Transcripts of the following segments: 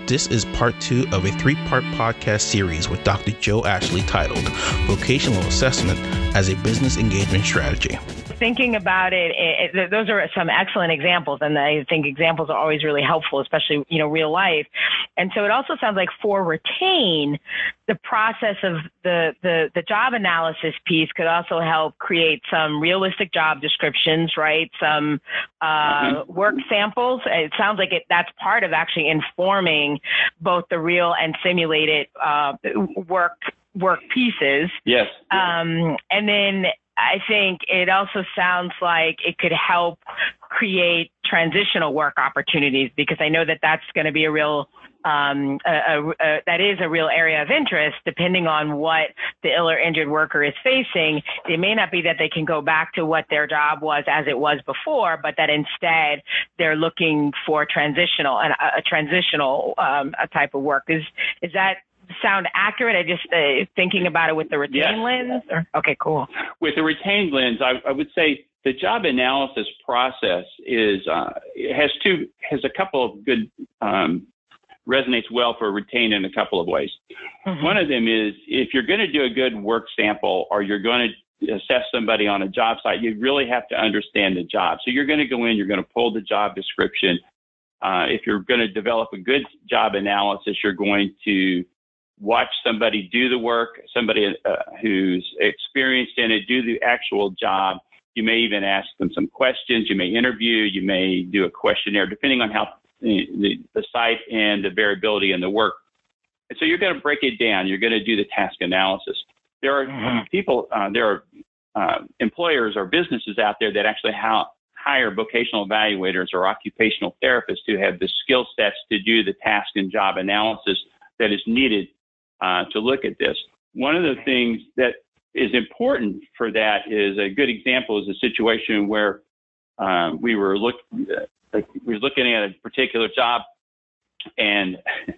This is part 2 of a 3-part podcast series with Dr. Joe Ashley titled Vocational Assessment as a Business Engagement Strategy. Thinking about it, those are some excellent examples, and I think examples are always really helpful, especially, real life. And so it also sounds like for retain, the process of the job analysis piece could also help create some realistic job descriptions, right? Some work samples. It sounds like that's part of actually informing both the real and simulated work pieces. Yes. And then I think it also sounds like it could help create transitional work opportunities, because I know that that's going to be a real that is a real area of interest. Depending on what the ill or injured worker is facing, it may not be that they can go back to what their job was as it was before, but that instead they're looking for a transitional type of work. Is that sound accurate? I just thinking about it with the retained lens? Okay, cool. With the retained lens, I would say the job analysis process has a couple of good resonates well for retained in a couple of ways. Mm-hmm. One of them is, if you're going to do a good work sample or you're going to assess somebody on a job site, you really have to understand the job. So you're going to go in, you're going to pull the job description. If you're going to develop a good job analysis, you're going to watch somebody do the work, somebody who's experienced in it, do the actual job. You may even ask them some questions. You may interview. You may do a questionnaire, depending on how the site and the variability in the work. And so you're going to break it down. You're going to do the task analysis. There are employers or businesses out there that actually hire vocational evaluators or occupational therapists who have the skill sets to do the task and job analysis that is needed to look at this. One of the things that is important for that is a good example is a situation where we were looking at a particular job, and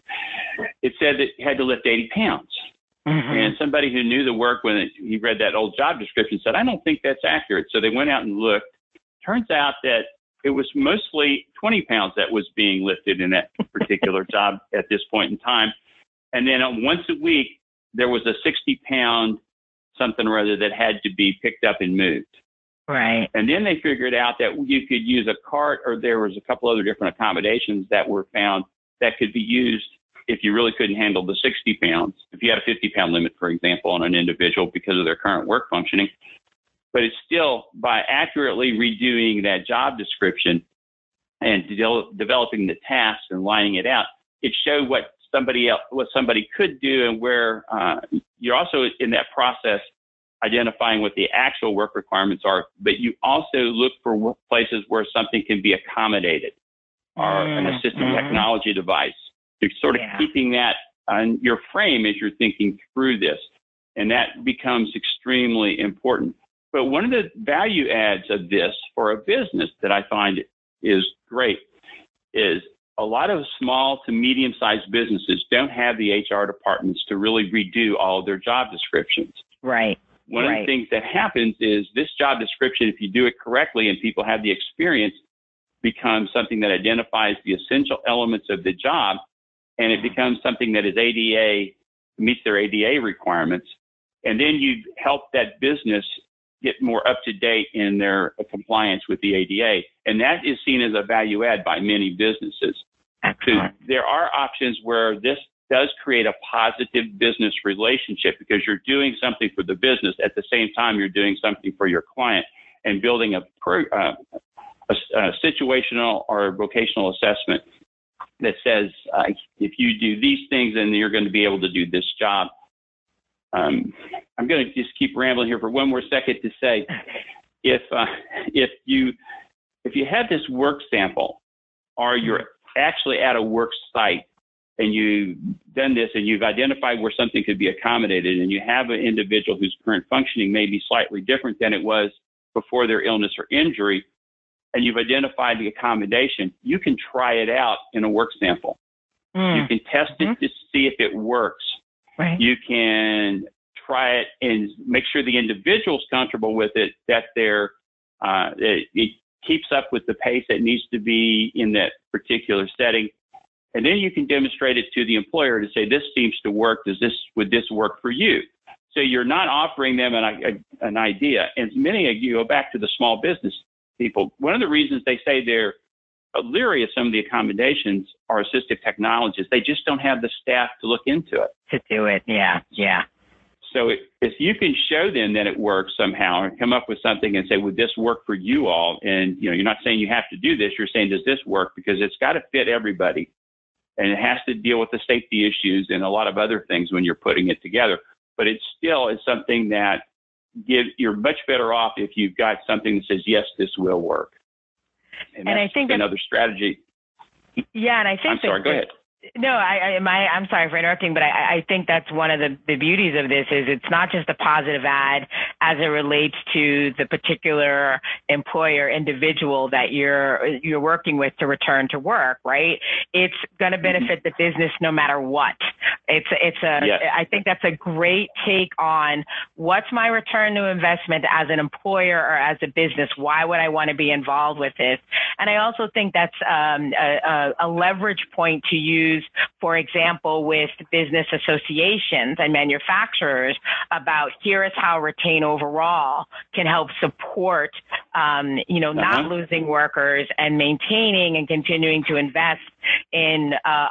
it said that you had to lift 80 pounds. Mm-hmm. And somebody who knew the work, when he read that old job description, said, I don't think that's accurate. So they went out and looked. Turns out that it was mostly 20 pounds that was being lifted in that particular job at this point in time. And then once a week, there was a 60-pound something or other that had to be picked up and moved. Right. And then they figured out that you could use a cart, or there was a couple other different accommodations that were found that could be used if you really couldn't handle the 60 pounds, if you had a 50-pound limit, for example, on an individual because of their current work functioning. But it's still, by accurately redoing that job description and developing the tasks and lining it out, it showed what somebody could do, and where you're also in that process identifying what the actual work requirements are, but you also look for places where something can be accommodated, or an assistive technology device. You're sort of keeping that on your frame as you're thinking through this, and that becomes extremely important. But one of the value adds of this for a business that I find is great is a lot of small to medium-sized businesses don't have the HR departments to really redo all of their job descriptions. Right. One of the things that happens is this job description, if you do it correctly and people have the experience, becomes something that identifies the essential elements of the job, and it becomes something that is meets their ADA requirements. And then you help that business get more up to date in their compliance with the ADA. And that is seen as a value add by many businesses. So there are options where this does create a positive business relationship, because you're doing something for the business at the same time you're doing something for your client, and building a situational or vocational assessment that says, if you do these things, then you're going to be able to do this job. I'm going to just keep rambling here for one more second to say, if you have this work sample, or you're actually at a work site and you've done this and you've identified where something could be accommodated, and you have an individual whose current functioning may be slightly different than it was before their illness or injury, and you've identified the accommodation, you can try it out in a work sample. You can test it to see if it works. Right. You can try it and make sure the individual's comfortable with it, that it keeps up with the pace that needs to be in that particular setting. And then you can demonstrate it to the employer to say, this seems to work. Would this work for you? So you're not offering them an idea. And many of you go back to the small business people. One of the reasons they say they're leery of some of the accommodations are assistive technologists. They just don't have the staff to look into it. To do it, yeah. So if you can show them that it works somehow and come up with something and say, would this work for you all? And, you're not saying you have to do this. You're saying, does this work? Because it's got to fit everybody. And it has to deal with the safety issues and a lot of other things when you're putting it together. But it still is something that you're much better off if you've got something that says, yes, this will work. And I think another strategy. Yeah, and I think I'm sorry, go ahead. No, I'm sorry for interrupting, but I think that's one of the beauties of this is it's not just a positive ad as it relates to the particular employer individual that you're working with to return to work, right? It's going to benefit the business no matter what. I think that's a great take on what's my return to investment as an employer or as a business. Why would I want to be involved with this? And I also think that's a leverage point to use, for example, with business associations and manufacturers about here is how Retain overall can help support, not losing workers and maintaining and continuing to invest in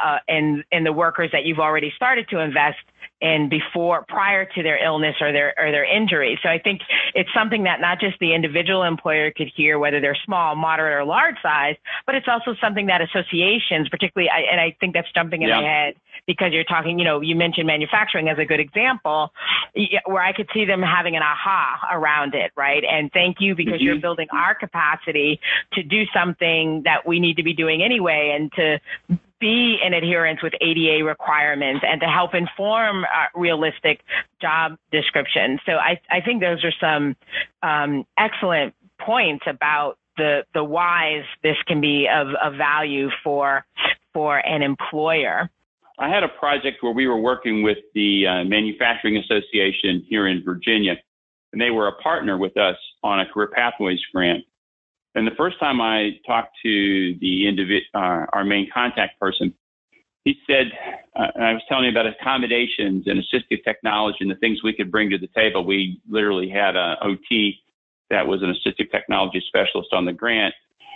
the workers that you've already started to invest in prior to their illness or their injury. So I think it's something that not just the individual employer could hear, whether they're small, moderate, or large size, but it's also something that associations, particularly, and I think that's jumping in my head because you're talking, you mentioned manufacturing as a good example, where I could see them having an aha around it, right? And thank you because you're building our capacity to do something that we need to be doing anyway and to be in adherence with ADA requirements and to help inform realistic job descriptions. So I think those are some excellent points about the whys this can be of value for an employer. I had a project where we were working with the Manufacturing Association here in Virginia, and they were a partner with us on a Career Pathways grant. And the first time I talked to the our main contact person, he said, I was telling him about accommodations and assistive technology and the things we could bring to the table. We literally had an OT that was an assistive technology specialist on the grant.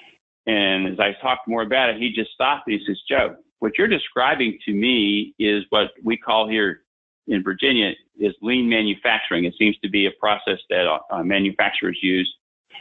And as I talked more about it, he just stopped and he says, Joe, what you're describing to me is what we call here in Virginia is lean manufacturing. It seems to be a process that manufacturers use.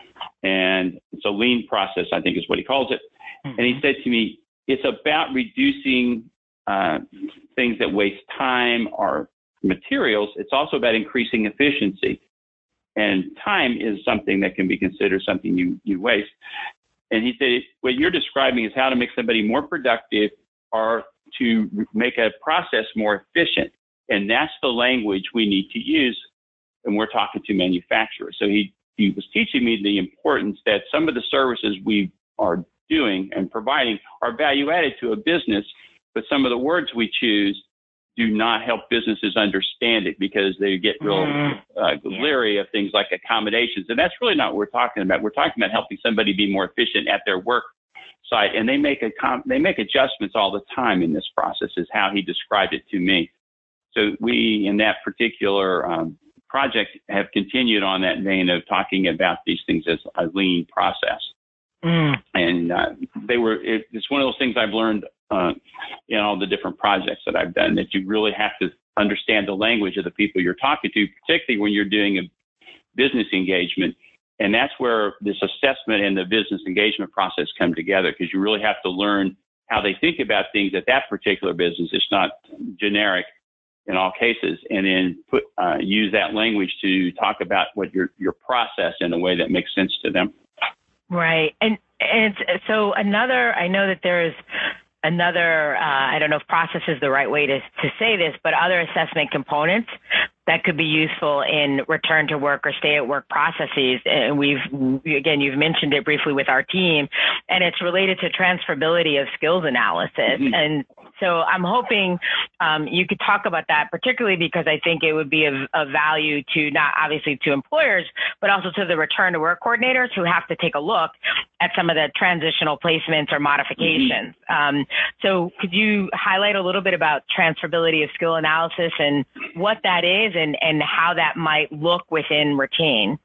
And it's a lean process, I think is what he calls it. And he said to me, it's about reducing things that waste time or materials. It's also about increasing efficiency. And time is something that can be considered something you waste. And he said, what you're describing is how to make somebody more productive or to make a process more efficient. And that's the language we need to use when we're talking to manufacturers. So he was teaching me the importance that some of the services we are doing and providing are value added to a business, but some of the words we choose do not help businesses understand it because they get real leery of things like accommodations. And that's really not what we're talking about. We're talking about helping somebody be more efficient at their work site. And they make adjustments all the time in this process is how he described it to me. So we, in that particular project, have continued on that vein of talking about these things as a lean process. And it's one of those things I've learned in all the different projects that I've done, that you really have to understand the language of the people you're talking to, particularly when you're doing a business engagement. And that's where this assessment and the business engagement process come together, because you really have to learn how they think about things at that particular business. It's not generic in all cases, and then use that language to talk about what your process in a way that makes sense to them. Right. And so I know that there's another, I don't know if process is the right way to say this, but other assessment components that could be useful in return to work or stay at work processes. And you've mentioned it briefly with our team, and it's related to transferability of skills analysis. And So I'm hoping you could talk about that, particularly because I think it would be of value to not obviously to employers, but also to the return to work coordinators who have to take a look at some of the transitional placements or modifications. So could you highlight a little bit about transferability of skill analysis and what that is and how that might look within Retain?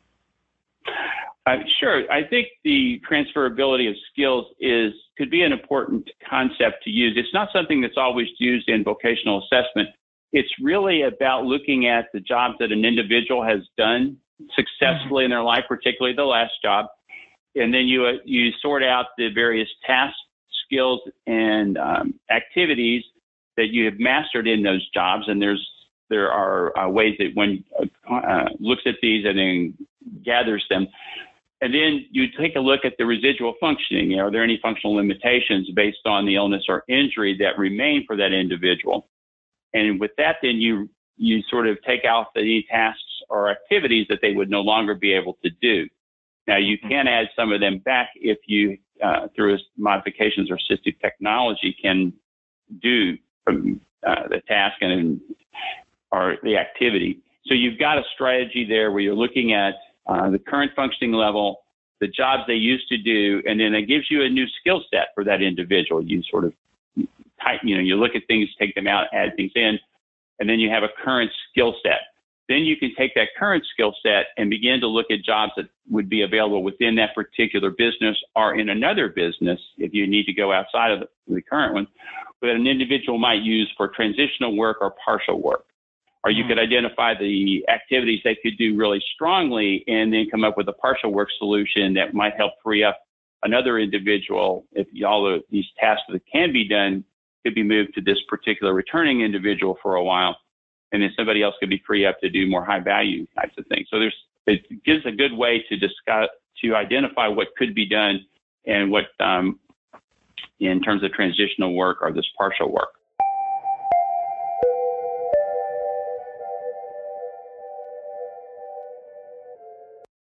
Sure. I think the transferability of skills could be an important concept to use. It's not something that's always used in vocational assessment. It's really about looking at the jobs that an individual has done successfully in their life, particularly the last job, and then you sort out the various tasks, skills, and activities that you have mastered in those jobs. And there are ways that one looks at these and then gathers them. And then you take a look at the residual functioning. Are there any functional limitations based on the illness or injury that remain for that individual? And with that, then you sort of take out the tasks or activities that they would no longer be able to do. Now, you can add some of them back if you, through modifications or assistive technology, can do the task or the activity. So you've got a strategy there where you're looking at the current functioning level, the jobs they used to do, and then it gives you a new skill set for that individual. You sort of you look at things, take them out, add things in, and then you have a current skill set. Then you can take that current skill set and begin to look at jobs that would be available within that particular business or in another business if you need to go outside of the current one, that an individual might use for transitional work or partial work. Or you could identify the activities they could do really strongly and then come up with a partial work solution that might help free up another individual if all of these tasks that can be done could be moved to this particular returning individual for a while. And then somebody else could be free up to do more high value types of things. So it gives a good way to identify what could be done and what in terms of transitional work or this partial work.